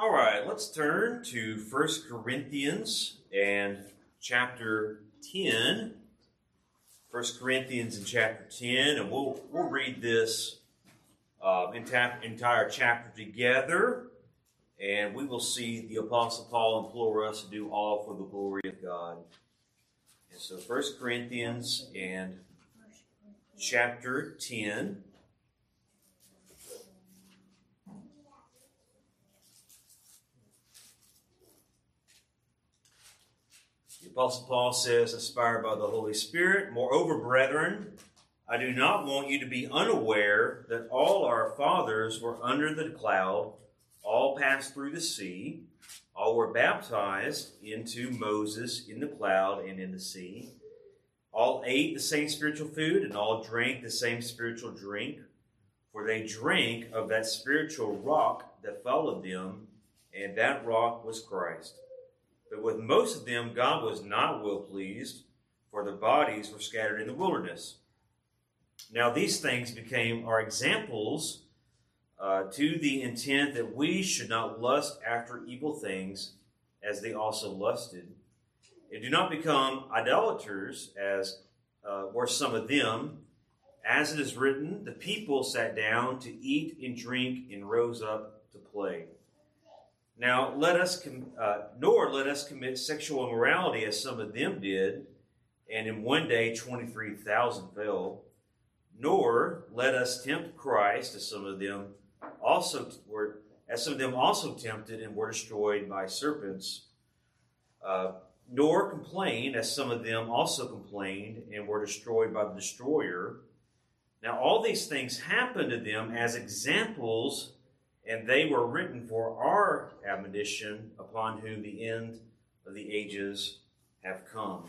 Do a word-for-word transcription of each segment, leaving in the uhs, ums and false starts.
All right, let's turn to First Corinthians and chapter ten. First Corinthians and chapter ten, and we'll we'll read this uh, entire chapter together, and we will see the Apostle Paul implore us to do all for the glory of God. And so First Corinthians and chapter ten. The Apostle Paul says, inspired by the Holy Spirit, "Moreover, brethren, I do not want you to be unaware that all our fathers were under the cloud, all passed through the sea, all were baptized into Moses in the cloud and in the sea. All ate the same spiritual food, and all drank the same spiritual drink, for they drank of that spiritual rock that followed them, and that rock was Christ. But with most of them God was not well pleased, for their bodies were scattered in the wilderness. Now these things became our examples uh, to the intent that we should not lust after evil things, as they also lusted. And do not become idolaters, as uh, were some of them. As it is written, the people sat down to eat and drink and rose up to play. Now, let us, com- uh, nor let us commit sexual immorality as some of them did, and in one day twenty-three thousand fell. Nor let us tempt Christ as some of them also were, as some of them also tempted and were destroyed by serpents. Uh, nor complain as some of them also complained and were destroyed by the destroyer. Now, all these things happened to them as examples, and they were written for our admonition, upon whom the end of the ages have come.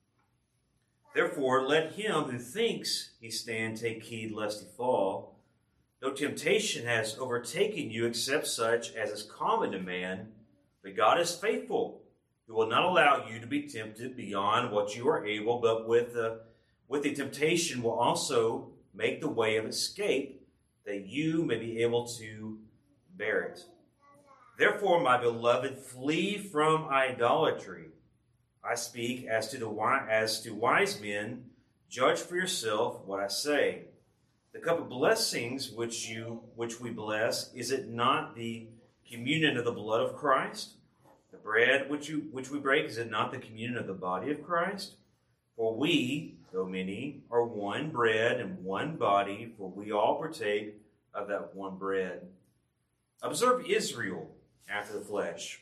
Therefore, let him who thinks he stand take heed lest he fall. No temptation has overtaken you except such as is common to man, but God is faithful, who will not allow you to be tempted beyond what you are able, but with the, with the temptation will also make the way of escape, that you may be able to bear it. Therefore, my beloved, flee from idolatry. I speak as to the as to wise men. Judge for yourself what I say. The cup of blessings which you which we bless, is it not the communion of the blood of Christ? The bread which you which we break, is it not the communion of the body of Christ? For we, though many, are one bread and one body, for we all partake of that one bread. Observe Israel after the flesh.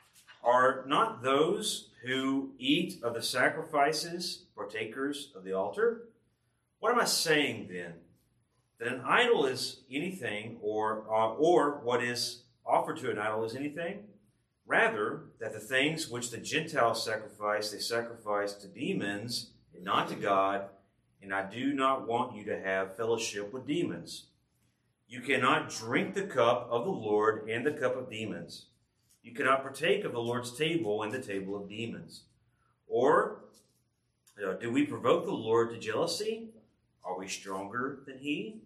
Are not those who eat of the sacrifices partakers of the altar? What am I saying then? That an idol is anything, or uh, or what is offered to an idol is anything? Rather, that the things which the Gentiles sacrifice, they sacrifice to demons and not to God, and I do not want you to have fellowship with demons. You cannot drink the cup of the Lord and the cup of demons. You cannot partake of the Lord's table and the table of demons. Or, you know, do we provoke the Lord to jealousy? Are we stronger than he?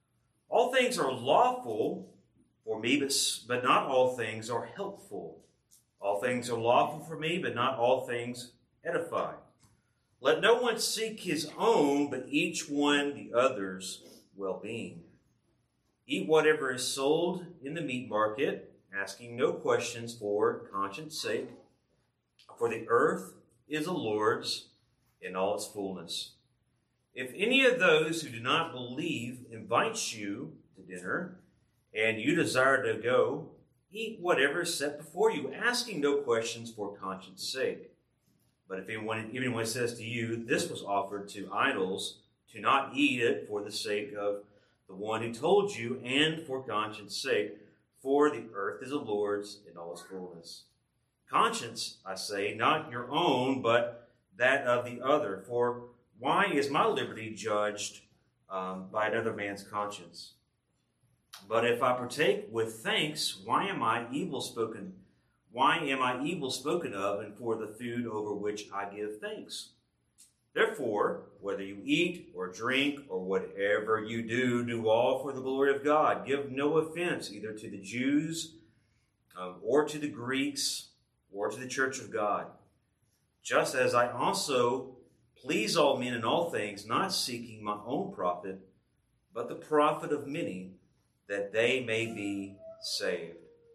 All things are lawful for me, but, but not all things are helpful. All things are lawful for me, but not all things edify. Let no one seek his own, but each one the other's well-being. Eat whatever is sold in the meat market, asking no questions for conscience sake. For the earth is the Lord's in all its fullness. If any of those who do not believe invites you to dinner, and you desire to go, eat whatever is set before you, asking no questions for conscience sake. But if anyone, if anyone says to you, this was offered to idols, do not eat it for the sake of the one who told you, and for conscience sake, for the earth is the Lord's in all its fullness. Conscience, I say, not your own, but that of the other. For why is my liberty judged um, by another man's conscience? But if I partake with thanks, why am I evil spoken? Why am I evil spoken of, and for the food over which I give thanks? Therefore, whether you eat or drink or whatever you do, do all for the glory of God. Give no offense either to the Jews um, or to the Greeks, or to the church of God. Just as I also please all men in all things, not seeking my own profit, but the profit of many, that they may be saved.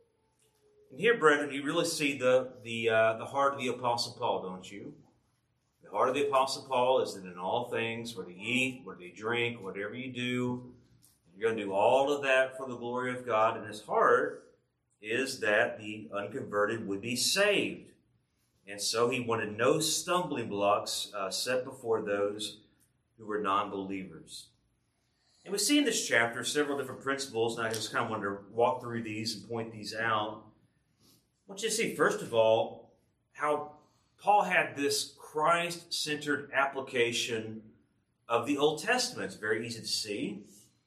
And here, brethren, you really see the the uh, the heart of the Apostle Paul, don't you? The heart of the Apostle Paul is that in all things, whether you eat, whether you drink, whatever you do, you're going to do all of that for the glory of God. And his heart is that the unconverted would be saved. And so he wanted no stumbling blocks uh, set before those who were non-believers. And we see in this chapter several different principles, and I just kind of wanted to walk through these and point these out. I want you to see, first of all, how Paul had this Christ-centered application of the Old Testament. It's very easy to see.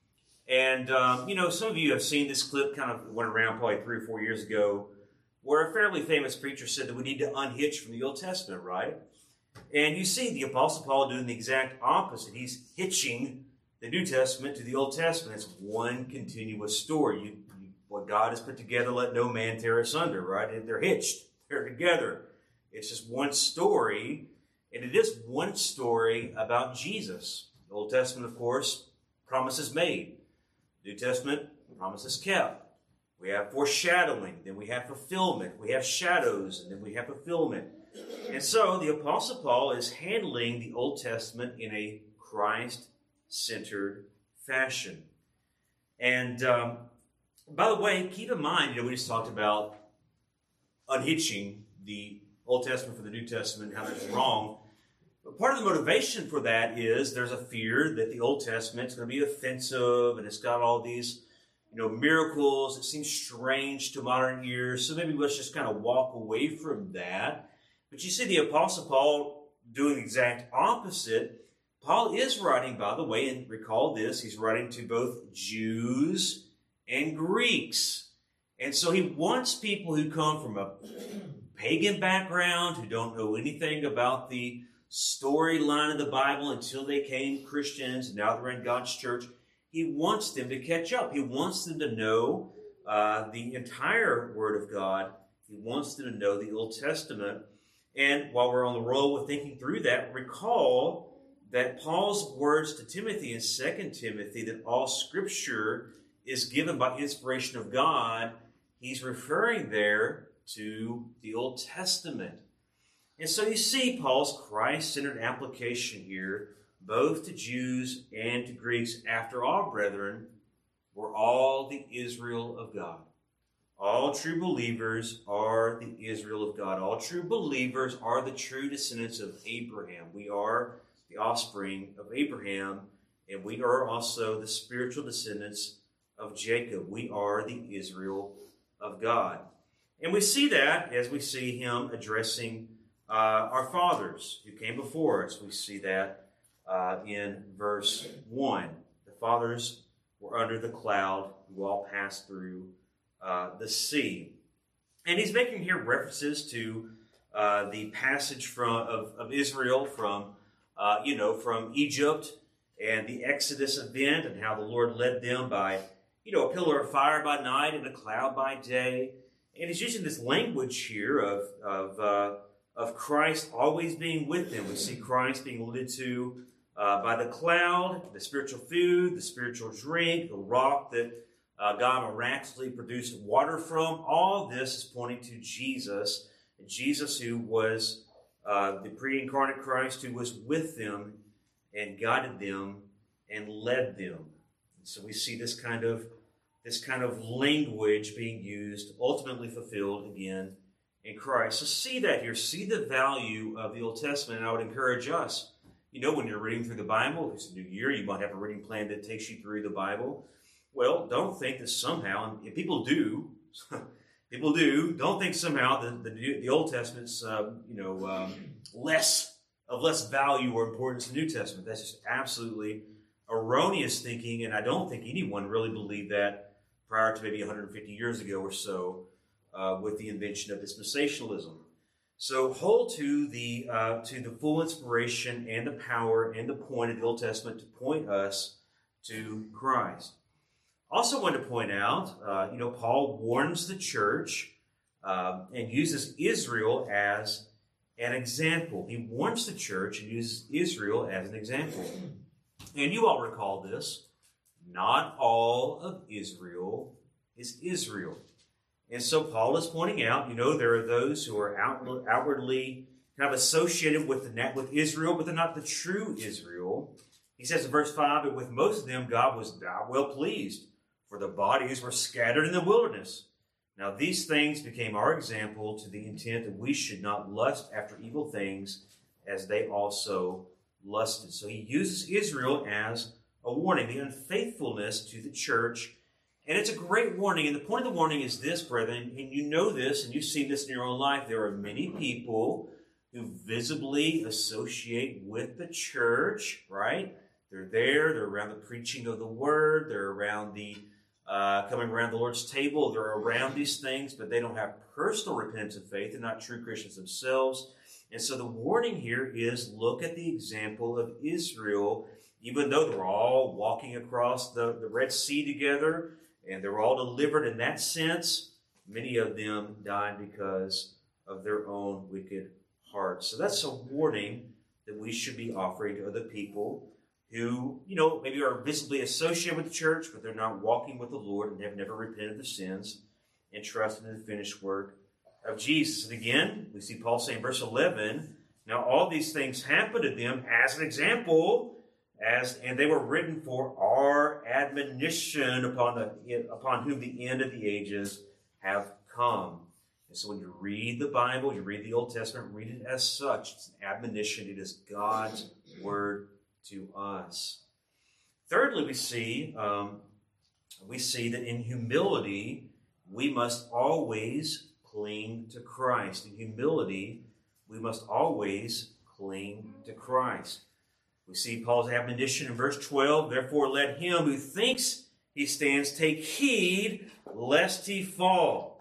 And, um, you know, some of you have seen this clip, kind of went around probably three or four years ago, where a fairly famous preacher said that we need to unhitch from the Old Testament, right? And you see the Apostle Paul doing the exact opposite. He's hitching the New Testament to the Old Testament. It's one continuous story. You, you, what God has put together, let no man tear asunder, right? They're hitched. They're together. It's just one story, and it is one story about Jesus. The Old Testament, of course, promises made. New Testament, promises kept. We have foreshadowing, then we have fulfillment. We have shadows, and then we have fulfillment. And so the Apostle Paul is handling the Old Testament in a Christ-centered fashion. And um, by the way, keep in mind, you know, we just talked about unhitching the Old Testament from the New Testament, how that's wrong. But part of the motivation for that is there's a fear that the Old Testament is going to be offensive, and it's got all these, you know, miracles that seem strange to modern ears. So maybe let's just kind of walk away from that. But you see the Apostle Paul doing the exact opposite. Paul is writing, by the way, and recall this, he's writing to both Jews and Greeks. And so he wants people who come from a pagan background, who don't know anything about the storyline of the Bible until they became Christians, and now they're in God's church. He wants them to catch up. He wants them to know uh, the entire Word of God. He wants them to know the Old Testament. And while we're on the roll with thinking through that, recall that Paul's words to Timothy in Second Timothy, that all Scripture is given by inspiration of God, he's referring there to the Old Testament. And so you see Paul's Christ-centered application here, both to Jews and to Greeks. After all, brethren, we're all the Israel of God. All true believers are the Israel of God. All true believers are the true descendants of Abraham. We are the offspring of Abraham, and we are also the spiritual descendants of Jacob. We are the Israel of God. And we see that as we see him addressing uh, our fathers who came before us. We see that uh, in verse one. The fathers were under the cloud who all passed through uh, the sea. And he's making here references to uh, the passage from of, of Israel from, uh, you know, from Egypt and the Exodus event, and how the Lord led them by, you know, a pillar of fire by night and a cloud by day. And he's using this language here of of, uh, of Christ always being with them. We see Christ being alluded to uh, by the cloud, the spiritual food, the spiritual drink, the rock that uh, God miraculously produced water from. All this is pointing to Jesus, Jesus who was uh, the pre-incarnate Christ who was with them and guided them and led them. And so we see this kind of This kind of language being used, ultimately fulfilled again in Christ. So see that here. See the value of the Old Testament. And I would encourage us, you know, when you're reading through the Bible, if it's a new year, you might have a reading plan that takes you through the Bible. Well, don't think that somehow, and people do, people do, don't think somehow that the, the Old Testament's, uh, you know, um, less of less value or importance than the New Testament. That's just absolutely erroneous thinking, and I don't think anyone really believed that prior to maybe one hundred fifty years ago or so, uh, with the invention of dispensationalism. So hold to the uh, to the full inspiration and the power and the point of the Old Testament to point us to Christ. Also want to point out, uh, you know, Paul warns the church um, and uses Israel as an example. He warns the church and uses Israel as an example. And you all recall this. Not all of Israel is Israel. And so Paul is pointing out, you know, there are those who are out, outwardly kind of associated with the with Israel, but they're not the true Israel. He says in verse five, but with most of them God was not well pleased, for the bodies were scattered in the wilderness. Now these things became our example to the intent that we should not lust after evil things as they also lusted. So he uses Israel as a warning, the unfaithfulness to the church. And it's a great warning. And the point of the warning is this, brethren, and you know this, and you've seen this in your own life. There are many people who visibly associate with the church, right? They're there. They're around the preaching of the word. They're around the uh, coming around the Lord's table. They're around these things, but they don't have personal repentance of faith. They're not true Christians themselves. And so the warning here is look at the example of Israel. Even though they're all walking across the, the Red Sea together, and they're all delivered in that sense, many of them died because of their own wicked hearts. So that's a warning that we should be offering to other people who, you know, maybe are visibly associated with the church, but they're not walking with the Lord and have never repented of their sins and trusted in the finished work of Jesus. And again, we see Paul saying in verse eleven, now all these things happened to them as an example, As and they were written for our admonition upon the upon whom the end of the ages have come. And so when you read the Bible, you read the Old Testament, read it as such. It's an admonition. It is God's word to us. Thirdly, we see um, we see that in humility we must always cling to Christ. In humility, we must always cling to Christ. We see Paul's admonition in verse twelve, therefore let him who thinks he stands take heed lest he fall.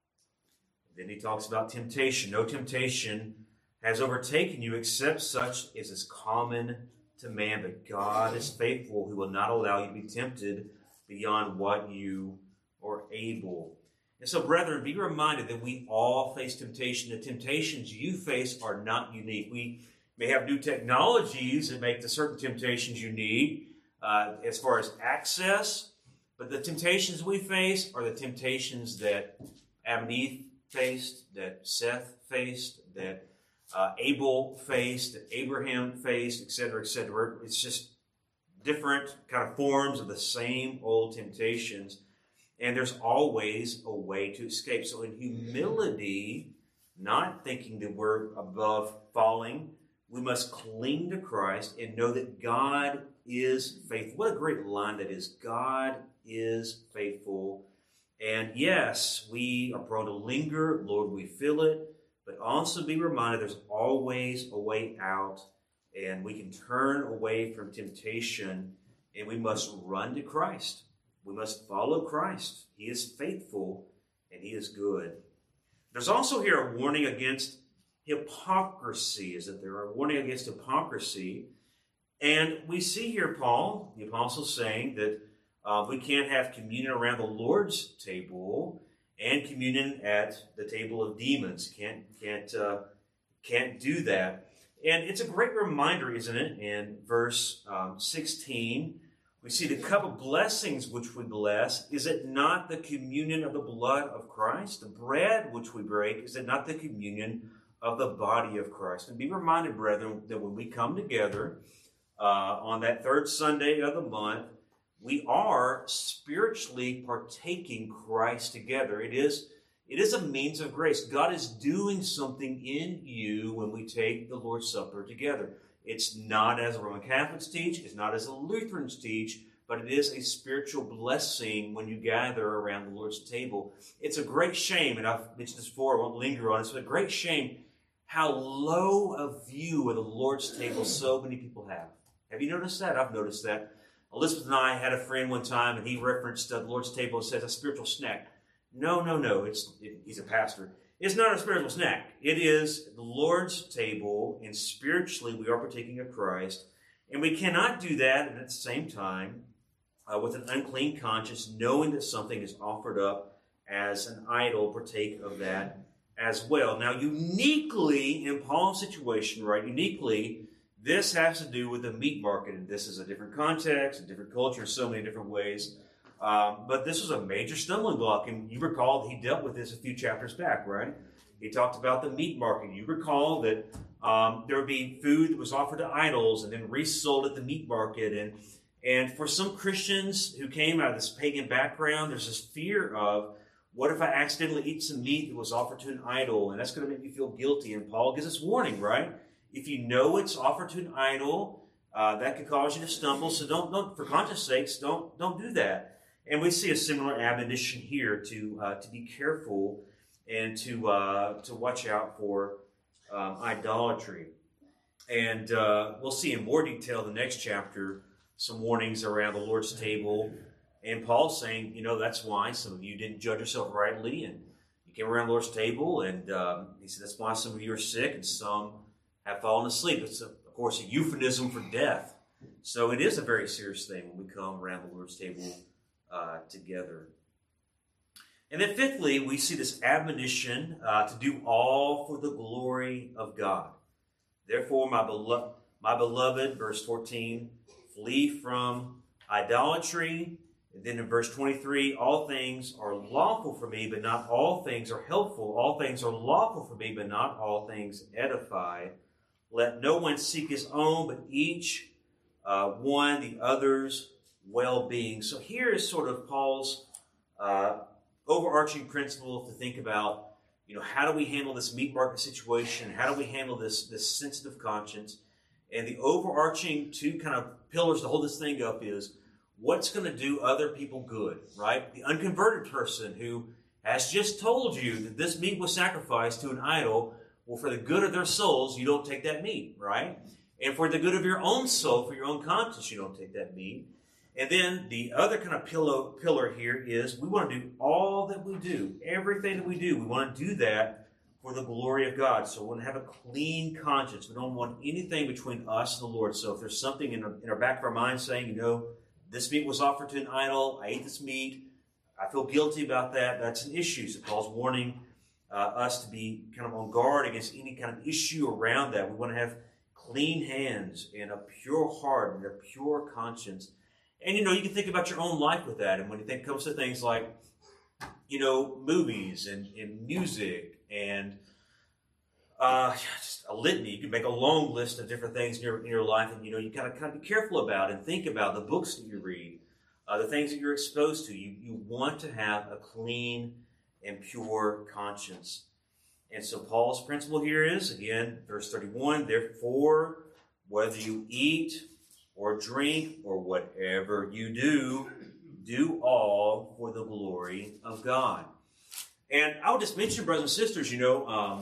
Then he talks about temptation. No temptation has overtaken you except such as is common to man, but God is faithful, who will not allow you to be tempted beyond what you are able. And so, brethren, be reminded that we all face temptation. The temptations you face are not unique. We may have new technologies that make the certain temptations you need uh, as far as access, but the temptations we face are the temptations that Adam and Eve faced, that Seth faced, that uh, Abel faced, that Abraham faced, et cetera, et cetera. It's just different kind of forms of the same old temptations, and there's always a way to escape. So in humility, not thinking that we're above falling, we must cling to Christ and know that God is faithful. What a great line that is. God is faithful. And yes, we are prone to linger. Lord, we feel it. But also be reminded there's always a way out. And we can turn away from temptation. And we must run to Christ. We must follow Christ. He is faithful and he is good. There's also here a warning against hypocrisy, is that there are warning against hypocrisy. And we see here Paul, the apostle, saying that uh, we can't have communion around the Lord's table and communion at the table of demons. Can't can't uh, can't do that. And it's a great reminder, isn't it? In verse um, sixteen, we see the cup of blessings which we bless. Is it not the communion of the blood of Christ? The bread which we break, is it not the communion of the body of Christ? And be reminded, brethren, that when we come together uh, on that third Sunday of the month, we are spiritually partaking Christ together. It is, it is a means of grace. God is doing something in you when we take the Lord's Supper together. It's not as the Roman Catholics teach, it's not as the Lutherans teach, but it is a spiritual blessing when you gather around the Lord's table. It's a great shame, and I've mentioned this before, I won't linger on it, it's a great shame how low a view of the Lord's table so many people have. Have you noticed that? I've noticed that. Elizabeth and I had a friend one time, and he referenced uh, the Lord's table and says a spiritual snack. No, no, no. It's it, he's a pastor. It's not a spiritual snack. It is the Lord's table, and spiritually we are partaking of Christ. And we cannot do that, and at the same time, uh, with an unclean conscience, knowing that something is offered up as an idol partake of that as well. Now, uniquely in Paul's situation, right, uniquely, this has to do with the meat market, and this is a different context, a different culture in so many different ways. Um, but this was a major stumbling block, and you recall he dealt with this a few chapters back, right? He talked about the meat market. You recall that um, there would be food that was offered to idols and then resold at the meat market. And, and for some Christians who came out of this pagan background, there's this fear of, what if I accidentally eat some meat that was offered to an idol, and that's going to make me feel guilty? And Paul gives us warning, right? If you know it's offered to an idol, uh, that could cause you to stumble. So don't, don't, for conscience sakes, don't, don't do that. And we see a similar admonition here to uh, to be careful and to uh, to watch out for um, idolatry. And uh, we'll see in more detail in the next chapter some warnings around the Lord's table. And Paul's saying, you know, that's why some of you didn't judge yourself rightly, and you came around the Lord's table, and um, he said that's why some of you are sick and some have fallen asleep. It's, a, of course, a euphemism for death. So it is a very serious thing when we come around the Lord's table Uh, together. And then fifthly, we see this admonition uh, to do all for the glory of God. Therefore, my, belo- my beloved, verse fourteen, flee from idolatry. And then in verse twenty-three, all things are lawful for me, but not all things are helpful. All things are lawful for me, but not all things edify. Let no one seek his own, but each uh, one the other's well-being. So here is sort of Paul's uh, overarching principle to think about, you know, how do we handle this meat market situation? How do we handle this, this sensitive conscience? And the overarching two kind of pillars to hold this thing up is, what's going to do other people good, right? The unconverted person who has just told you that this meat was sacrificed to an idol, well, for the good of their souls, you don't take that meat, right? And for the good of your own soul, for your own conscience, you don't take that meat. And then the other kind of pillar, pillar here is we want to do all that we do, everything that we do. We want to do that for the glory of God. So we want to have a clean conscience. We don't want anything between us and the Lord. So if there's something in our, in our back of our mind saying, you know, this meat was offered to an idol, I ate this meat, I feel guilty about that, that's an issue. So Paul's warning uh, us to be kind of on guard against any kind of issue around that. We want to have clean hands and a pure heart and a pure conscience. And, you know, you can think about your own life with that. And when you think comes to things like, you know, movies and, and music and uh, just a litany, you can make a long list of different things in your, in your life. And, you know, you kind of kind of be careful about and think about the books that you read, uh, the things that you're exposed to. You, you want to have a clean and pure conscience. And so Paul's principle here is, again, verse thirty-one, therefore, whether you eat or drink, or whatever you do, do all for the glory of God. And I'll just mention, brothers and sisters, you know, um,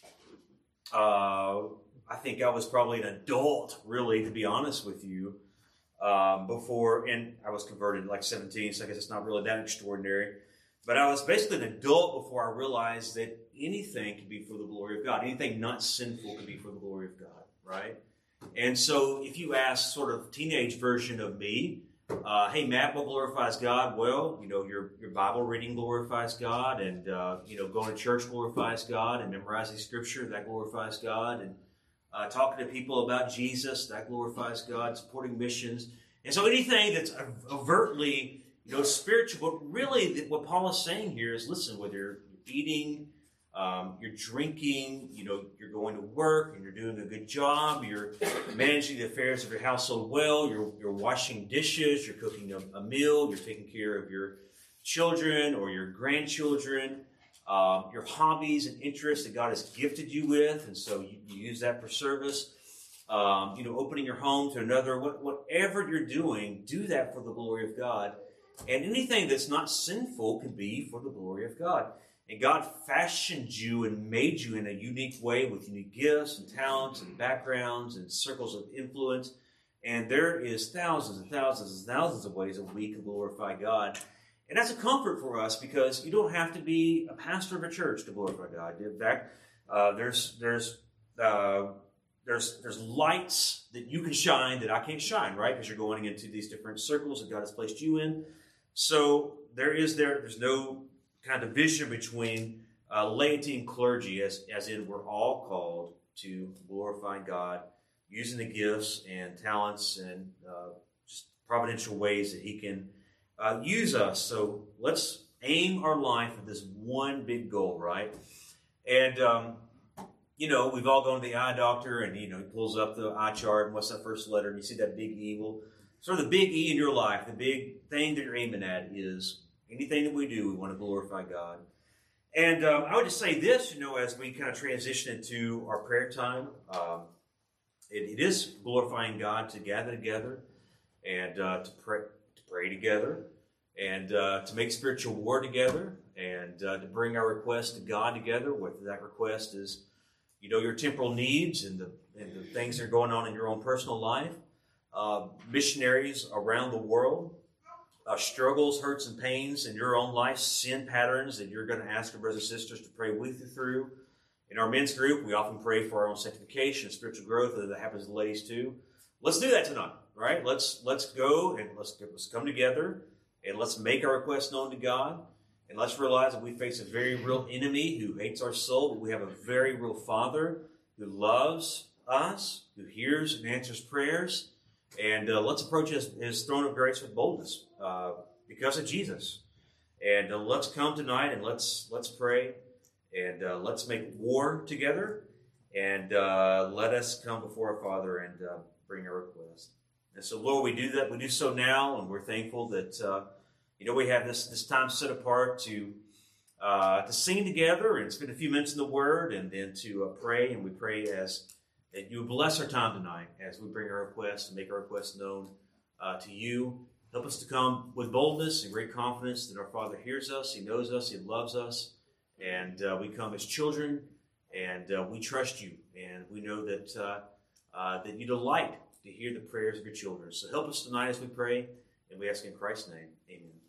uh, I think I was probably an adult, really, to be honest with you, um, before, and I was converted at like seventeen, so I guess it's not really that extraordinary. But I was basically an adult before I realized that anything can be for the glory of God. Anything not sinful can be for the glory of God, right? And so if you ask sort of teenage version of me, uh, hey, Matt, what glorifies God? Well, you know, your your Bible reading glorifies God, and, uh, you know, going to church glorifies God, and memorizing Scripture, that glorifies God, and uh, talking to people about Jesus, that glorifies God, supporting missions. And so anything that's overtly, you know, spiritual, but really what Paul is saying here is, listen, whether you're eating, Um, you're drinking, you know, you're going to work and you're doing a good job, you're managing the affairs of your household well, you're, you're washing dishes, you're cooking a, a meal, you're taking care of your children or your grandchildren, um, your hobbies and interests that God has gifted you with, and so you, you use that for service. Um, you know, opening your home to another, what, whatever you're doing, do that for the glory of God. And anything that's not sinful can be for the glory of God. And God fashioned you and made you in a unique way with unique gifts and talents and backgrounds and circles of influence. And there is thousands and thousands and thousands of ways that we can glorify God. And that's a comfort for us because you don't have to be a pastor of a church to glorify God. In fact, uh, there's there's uh, there's there's lights that you can shine that I can't shine, right? Because you're going into these different circles that God has placed you in. So there is there there's no kind of division between uh, laity and clergy, as, as in we're all called to glorify God using the gifts and talents and uh, just providential ways that he can uh, use us. So let's aim our life at this one big goal, right? And, um, you know, we've all gone to the eye doctor and, you know, he pulls up the eye chart and what's that first letter? And you see that big evil. Sort of the big E in your life, the big thing that you're aiming at is anything that we do, we want to glorify God. And um, I would just say this, you know, as we kind of transition into our prayer time, um, it, it is glorifying God to gather together and uh, to pray, to pray together and uh, to make spiritual war together and uh, to bring our requests to God together, whether that request is, you know, your temporal needs and the, and the things that are going on in your own personal life, uh, missionaries around the world, uh, struggles, hurts, and pains in your own life, sin patterns that you're going to ask your brothers and sisters to pray with you through. In our men's group, we often pray for our own sanctification and spiritual growth, and that happens to the ladies too. Let's do that tonight, right? Let's let's go and let's let's come together and let's make our requests known to God. And let's realize that we face a very real enemy who hates our soul, but we have a very real Father who loves us, who hears and answers prayers. And uh, let's approach his, his throne of grace with boldness uh, because of Jesus. And uh, let's come tonight and let's let's pray and uh, let's make war together. And uh, let us come before our Father and uh, bring our request. And so, Lord, we do that. We do so now, and we're thankful that uh, you know we have this this time set apart to uh, to sing together and spend a few minutes in the Word, and then to uh, pray. And we pray as that you bless our time tonight as we bring our requests and make our requests known uh, to you. Help us to come with boldness and great confidence that our Father hears us, he knows us, he loves us, and uh, we come as children, and uh, we trust you, and we know that uh, uh, that you delight to hear the prayers of your children. So help us tonight as we pray, and we ask in Christ's name, amen.